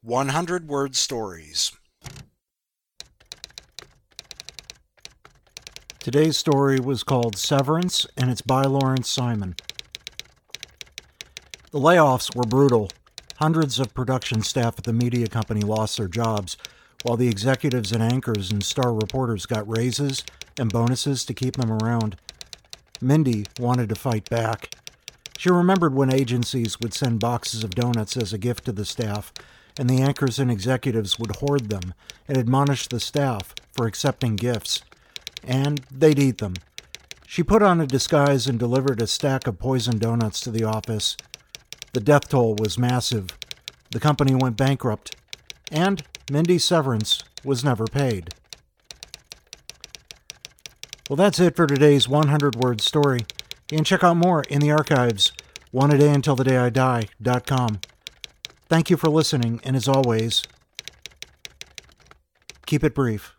100-word stories. Today's story was called Severance, and it's by Lawrence Simon. The layoffs were brutal. Hundreds of production staff at the media company lost their jobs, while the executives and anchors and star reporters got raises and bonuses to keep them around. Mindy wanted to fight back. She remembered when agencies would send boxes of donuts as a gift to the staff, and the anchors and executives would hoard them and admonish the staff for accepting gifts. And they'd eat them. She put on a disguise and delivered a stack of poisoned donuts to the office. The death toll was massive. The company went bankrupt, and Mindy's severance was never paid. Well, that's it for today's 100-word story. You can check out more in the archives, oneadayuntilthedayidie.com. Thank you for listening, and as always, keep it brief.